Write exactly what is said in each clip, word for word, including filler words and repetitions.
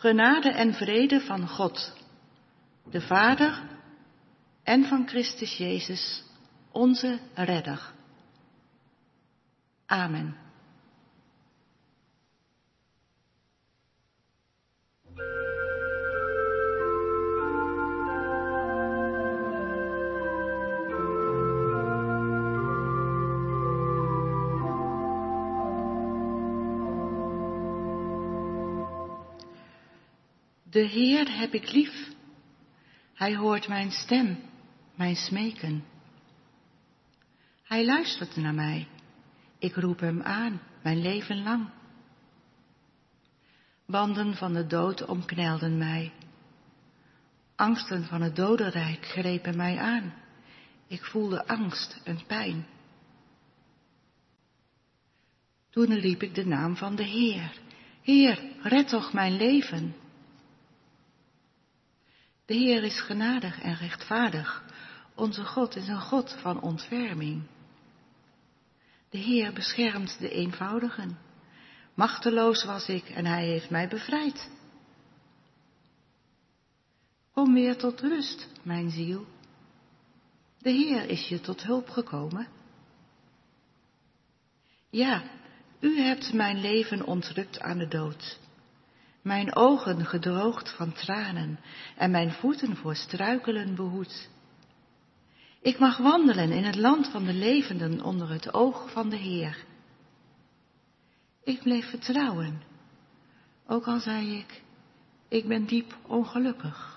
Genade en vrede van God, de Vader en van Christus Jezus, onze Redder. Amen. De Heer heb ik lief. Hij hoort mijn stem, mijn smeken. Hij luistert naar mij. Ik roep hem aan, mijn leven lang. Banden van de dood omknelden mij. Angsten van het dodenrijk grepen mij aan. Ik voelde angst en pijn. Toen riep ik de naam van de Heer. Heer, red toch mijn leven. De Heer is genadig en rechtvaardig. Onze God is een God van ontferming. De Heer beschermt de eenvoudigen. Machteloos was ik en hij heeft mij bevrijd. Kom weer tot rust, mijn ziel. De Heer is je tot hulp gekomen. Ja, u hebt mijn leven ontrukt aan de dood. Mijn ogen gedroogd van tranen en mijn voeten voor struikelen behoed. Ik mag wandelen in het land van de levenden onder het oog van de Heer. Ik bleef vertrouwen, ook al zei ik, ik ben diep ongelukkig.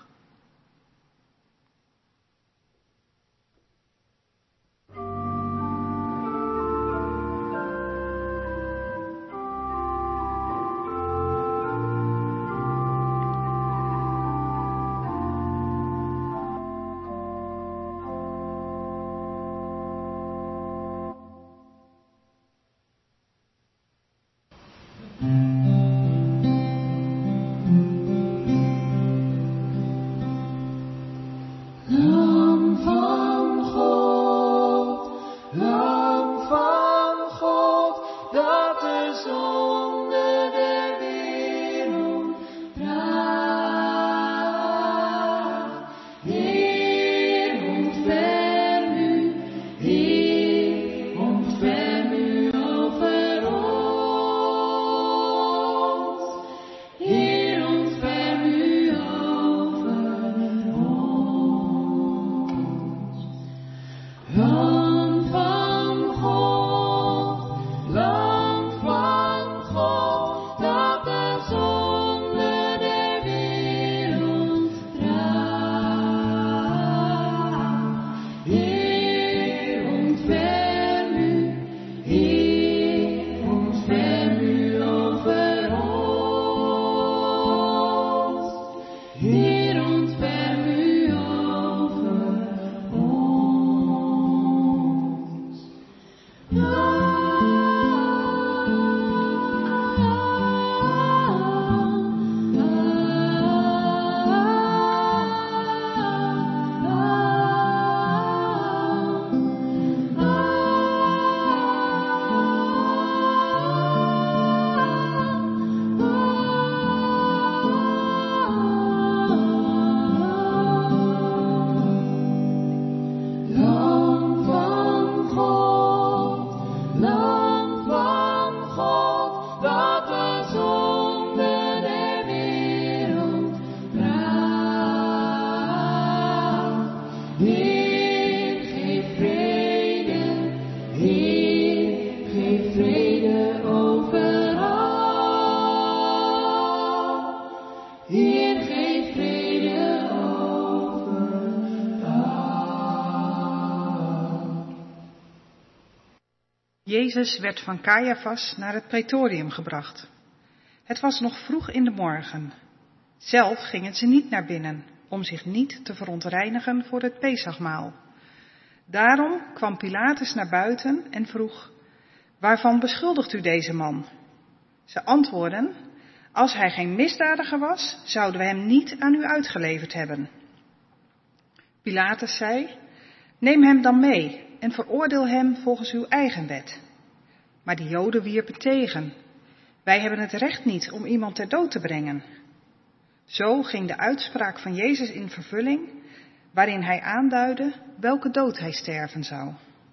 Jezus werd van Caiaphas naar het praetorium gebracht. Het was nog vroeg in de morgen. Zelf gingen ze niet naar binnen, om zich niet te verontreinigen voor het Pesachmaal. Daarom kwam Pilatus naar buiten en vroeg: waarvan beschuldigt u deze man? Ze antwoordden: als hij geen misdadiger was, zouden we hem niet aan u uitgeleverd hebben. Pilatus zei: neem hem dan mee en veroordeel hem volgens uw eigen wet. Maar de Joden wierpen tegen: wij hebben het recht niet om iemand ter dood te brengen. Zo ging de uitspraak van Jezus in vervulling, waarin hij aanduidde welke dood hij sterven zou.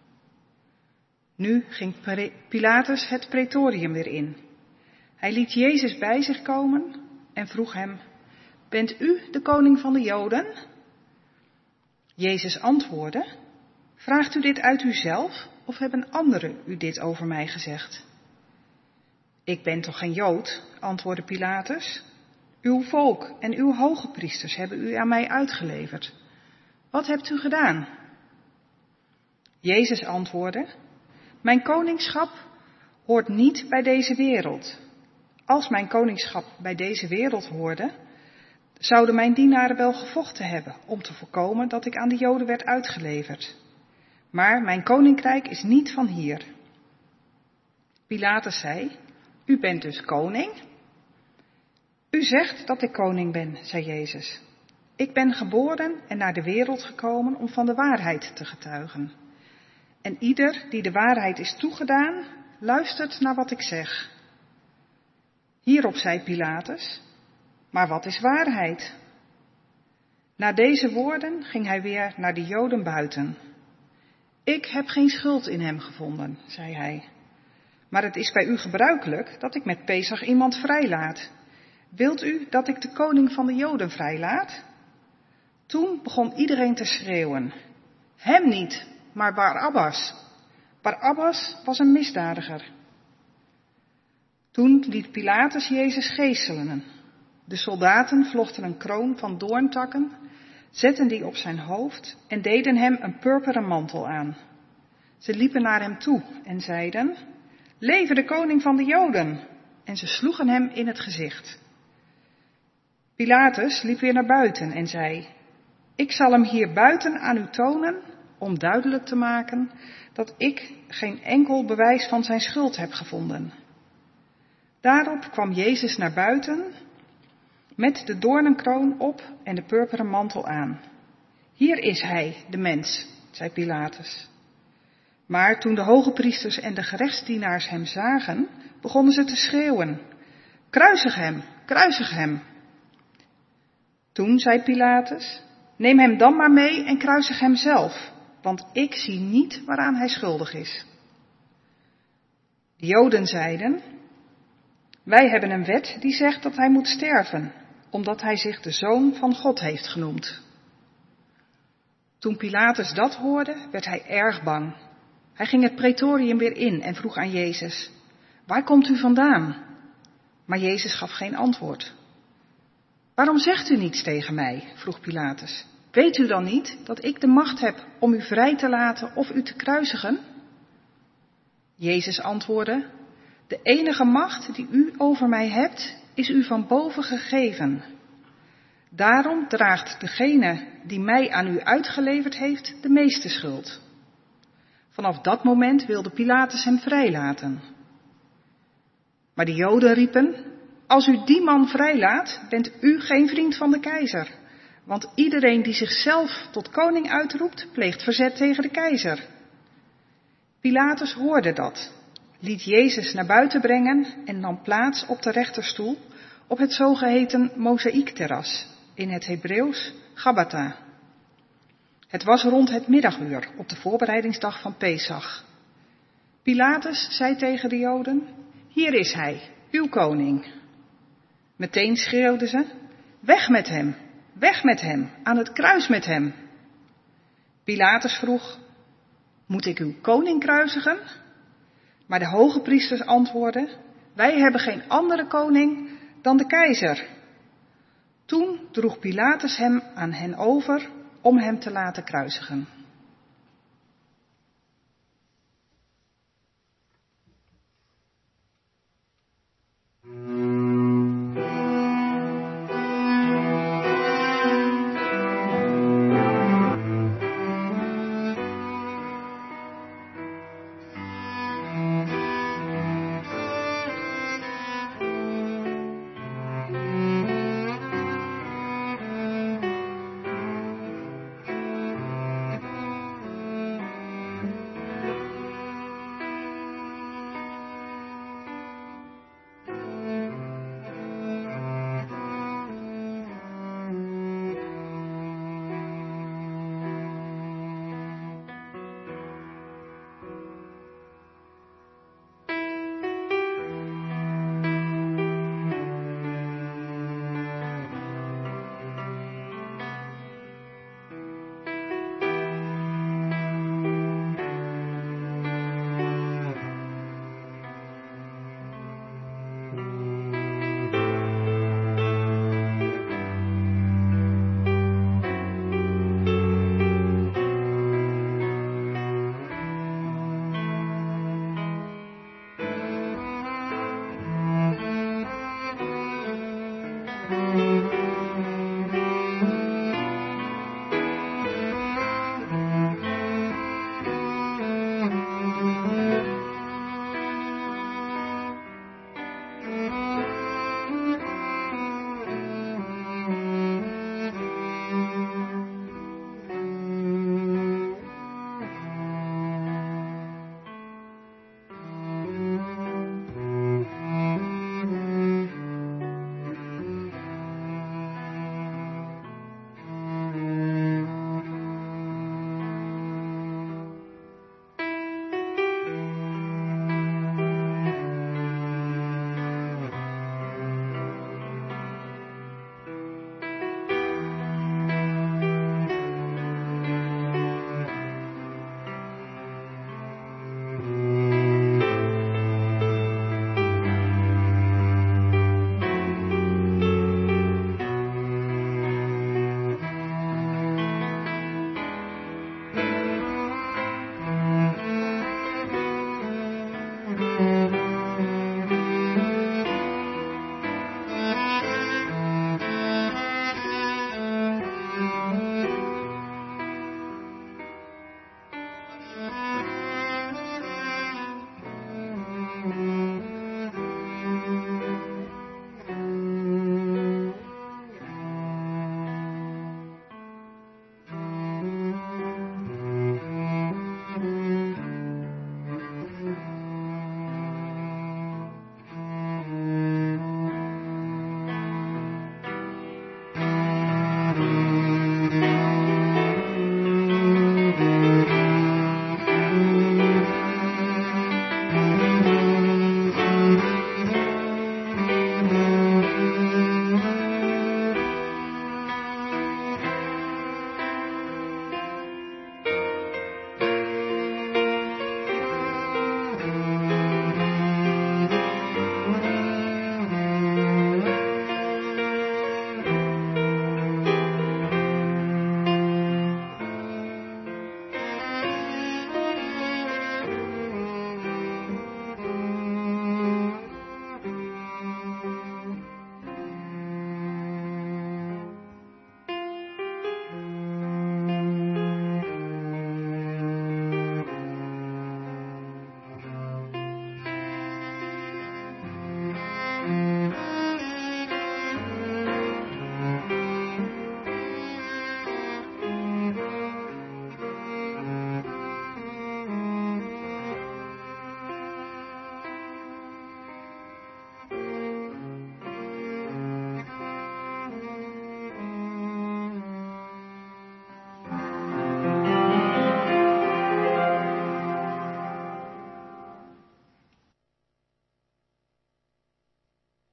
Nu ging Pilatus het praetorium weer in. Hij liet Jezus bij zich komen en vroeg hem: bent u de koning van de Joden? Jezus antwoordde: vraagt u dit uit uzelf of hebben anderen u dit over mij gezegd? Ik ben toch geen Jood, antwoordde Pilatus. Uw volk en uw hoge priesters hebben u aan mij uitgeleverd. Wat hebt u gedaan? Jezus antwoordde: mijn koningschap hoort niet bij deze wereld. Als mijn koningschap bij deze wereld hoorde, zouden mijn dienaren wel gevochten hebben om te voorkomen dat ik aan de Joden werd uitgeleverd. Maar mijn koninkrijk is niet van hier. Pilatus zei: u bent dus koning? U zegt dat ik koning ben, zei Jezus. Ik ben geboren en naar de wereld gekomen om van de waarheid te getuigen. En ieder die de waarheid is toegedaan, luistert naar wat ik zeg. Hierop zei Pilatus: maar wat is waarheid? Na deze woorden ging hij weer naar de Joden buiten. Ik heb geen schuld in hem gevonden, zei hij. Maar het is bij u gebruikelijk dat ik met Pesach iemand vrijlaat. Wilt u dat ik de koning van de Joden vrijlaat? Toen begon iedereen te schreeuwen: hem niet, maar Barabbas. Barabbas was een misdadiger. Toen liet Pilatus Jezus geeselen. De soldaten vlochten een kroon van doorntakken, zetten die op zijn hoofd en deden hem een purperen mantel aan. Ze liepen naar hem toe en zeiden: leve de koning van de Joden! En ze sloegen hem in het gezicht. Pilatus liep weer naar buiten en zei: ik zal hem hier buiten aan u tonen, om duidelijk te maken dat ik geen enkel bewijs van zijn schuld heb gevonden. Daarop kwam Jezus naar buiten met de doornenkroon op en de purperen mantel aan. Hier is hij, de mens, zei Pilatus. Maar toen de hoge priesters en de gerechtsdienaars hem zagen, begonnen ze te schreeuwen: kruisig hem, kruisig hem. Toen zei Pilatus: neem hem dan maar mee en kruisig hem zelf, want ik zie niet waaraan hij schuldig is. De Joden zeiden: wij hebben een wet die zegt dat hij moet sterven, omdat hij zich de Zoon van God heeft genoemd. Toen Pilatus dat hoorde, werd hij erg bang. Hij ging het praetorium weer in en vroeg aan Jezus: waar komt u vandaan? Maar Jezus gaf geen antwoord. Waarom zegt u niets tegen mij? Vroeg Pilatus. Weet u dan niet dat ik de macht heb om u vrij te laten of u te kruisigen? Jezus antwoordde: de enige macht die u over mij hebt, is u van boven gegeven. Daarom draagt degene die mij aan u uitgeleverd heeft de meeste schuld. Vanaf dat moment wilde Pilatus hem vrijlaten. Maar de Joden riepen: als u die man vrijlaat, bent u geen vriend van de keizer. Want iedereen die zichzelf tot koning uitroept, pleegt verzet tegen de keizer. Pilatus hoorde dat, liet Jezus naar buiten brengen en nam plaats op de rechterstoel op het zogeheten mozaïekterras, in het Hebreeuws Gabbatha. Het was rond het middaguur op de voorbereidingsdag van Pesach. Pilatus zei tegen de Joden: hier is hij, uw koning. Meteen schreeuwden ze: weg met hem, weg met hem, aan het kruis met hem. Pilatus vroeg: moet ik uw koning kruisigen? Maar de hoge priesters antwoordden: wij hebben geen andere koning dan de keizer. Toen droeg Pilatus hem aan hen over om hem te laten kruisigen.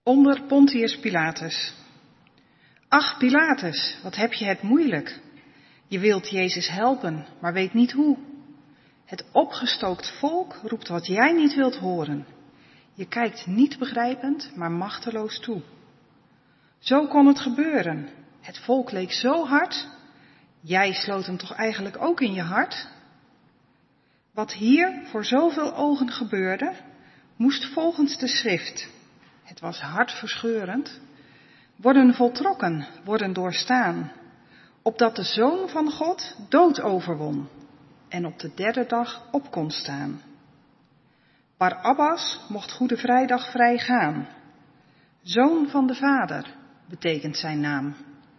Onder Pontius Pilatus. Ach, Pilatus, wat heb je het moeilijk. Je wilt Jezus helpen, maar weet niet hoe. Het opgestookt volk roept wat jij niet wilt horen. Je kijkt niet begrijpend, maar machteloos toe. Zo kon het gebeuren. Het volk leek zo hard. Jij sloot hem toch eigenlijk ook in je hart? Wat hier voor zoveel ogen gebeurde, moest volgens de schrift, het was hartverscheurend, worden voltrokken, worden doorstaan, opdat de Zoon van God dood overwon en op de derde dag op kon staan. Barabbas mocht Goede Vrijdag vrij gaan. Zoon van de Vader betekent zijn naam.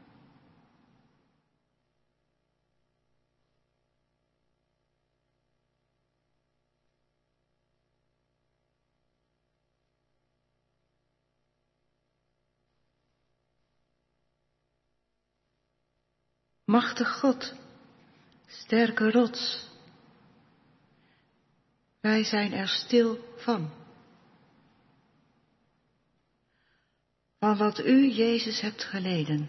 Machtig God, sterke rots, wij zijn er stil van. Van wat u, Jezus, hebt geleden.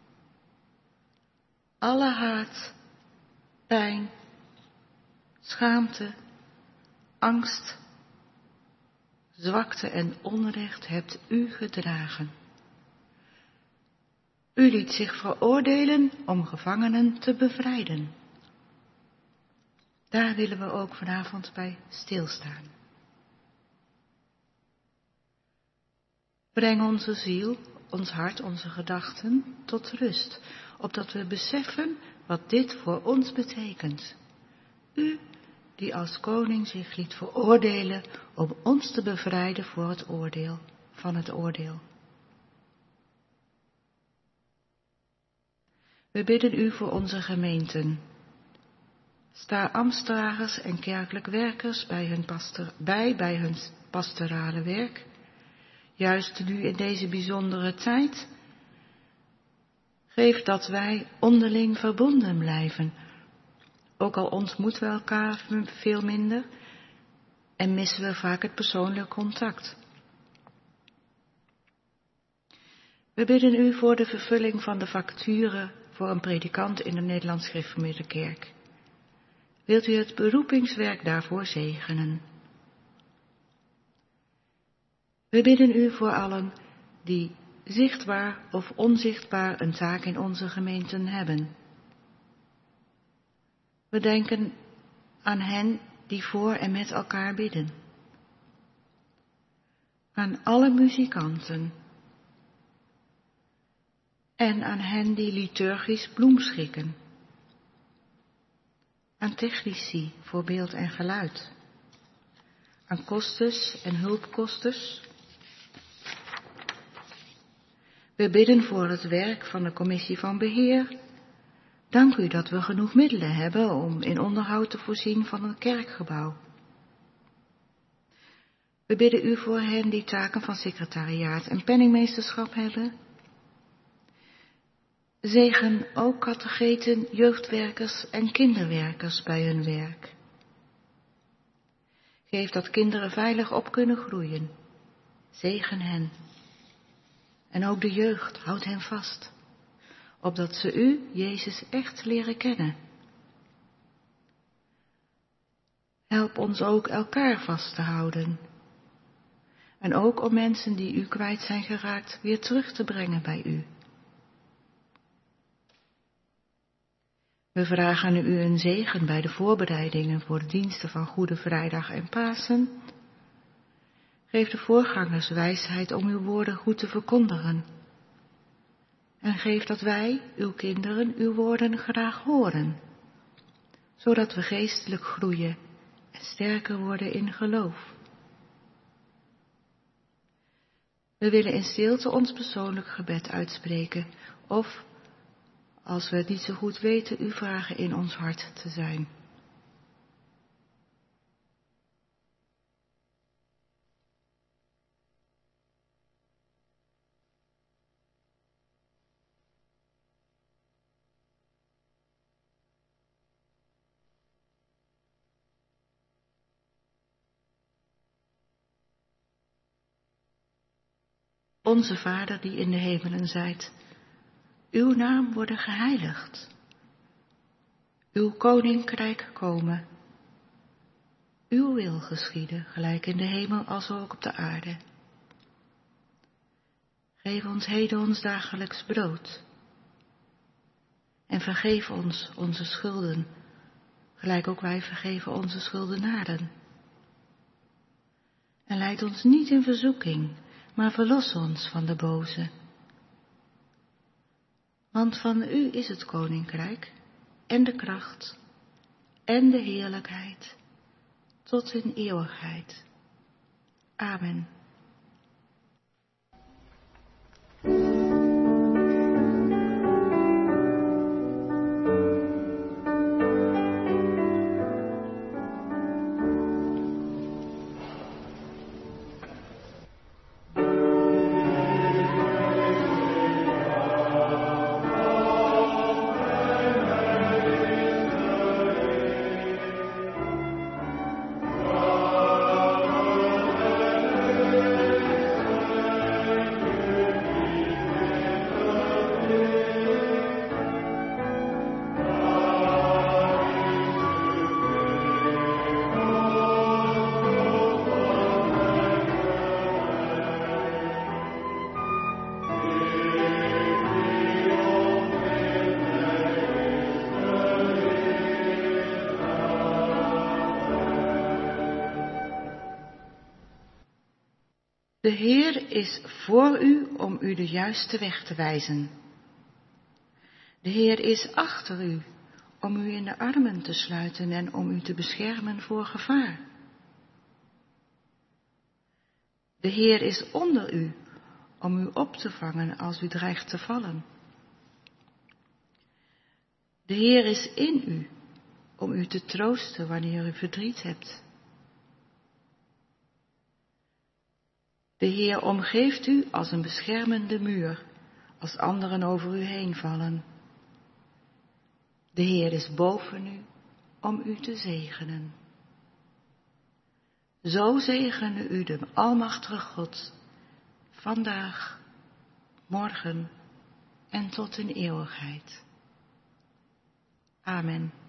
Alle haat, pijn, schaamte, angst, zwakte en onrecht hebt u gedragen. U liet zich veroordelen om gevangenen te bevrijden. Daar willen we ook vanavond bij stilstaan. Breng onze ziel, ons hart, onze gedachten tot rust, opdat we beseffen wat dit voor ons betekent. U die als koning zich liet veroordelen om ons te bevrijden voor het oordeel, van het oordeel. We bidden u voor onze gemeenten. Sta ambtsdragers en kerkelijk werkers bij hun, pastor, bij, bij hun pastorale werk. Juist nu in deze bijzondere tijd. Geef dat wij onderling verbonden blijven. Ook al ontmoeten we elkaar veel minder en missen we vaak het persoonlijk contact. We bidden u voor de vervulling van de vacature voor een predikant in de Nederlands Gereformeerde Kerk. Wilt u het beroepingswerk daarvoor zegenen? We bidden u voor allen die zichtbaar of onzichtbaar een taak in onze gemeenten hebben. We denken aan hen die voor en met elkaar bidden. Aan alle muzikanten. En aan hen die liturgisch bloemschikken. Aan technici voor beeld en geluid. Aan kosters en hulpkosters. We bidden voor het werk van de commissie van beheer. Dank u dat we genoeg middelen hebben om in onderhoud te voorzien van een kerkgebouw. We bidden u voor hen die taken van secretariaat en penningmeesterschap hebben. Zegen ook katecheten, jeugdwerkers en kinderwerkers bij hun werk. Geef dat kinderen veilig op kunnen groeien. Zegen hen. En ook de jeugd, houd hen vast, opdat ze u, Jezus, echt leren kennen. Help ons ook elkaar vast te houden. En ook om mensen die u kwijt zijn geraakt weer terug te brengen bij u. We vragen u een zegen bij de voorbereidingen voor de diensten van Goede Vrijdag en Pasen. Geef de voorgangers wijsheid om uw woorden goed te verkondigen. En geef dat wij, uw kinderen, uw woorden graag horen, zodat we geestelijk groeien en sterker worden in geloof. We willen in stilte ons persoonlijk gebed uitspreken, of, als we het niet zo goed weten, u vragen in ons hart te zijn. Onze Vader die in de hemelen zijt, uw naam worden geheiligd. Uw koninkrijk komen. Uw wil geschieden, gelijk in de hemel als ook op de aarde. Geef ons heden ons dagelijks brood. En vergeef ons onze schulden, gelijk ook wij vergeven onze schuldenaren. En leid ons niet in verzoeking, maar verlos ons van de boze. Want van u is het koninkrijk, en de kracht, en de heerlijkheid, tot in eeuwigheid. Amen. De Heer is voor u om u de juiste weg te wijzen. De Heer is achter u om u in de armen te sluiten en om u te beschermen voor gevaar. De Heer is onder u om u op te vangen als u dreigt te vallen. De Heer is in u om u te troosten wanneer u verdriet hebt. De Heer omgeeft u als een beschermende muur, als anderen over u heen vallen. De Heer is boven u om u te zegenen. Zo zegene u de almachtige God, vandaag, morgen en tot in eeuwigheid. Amen.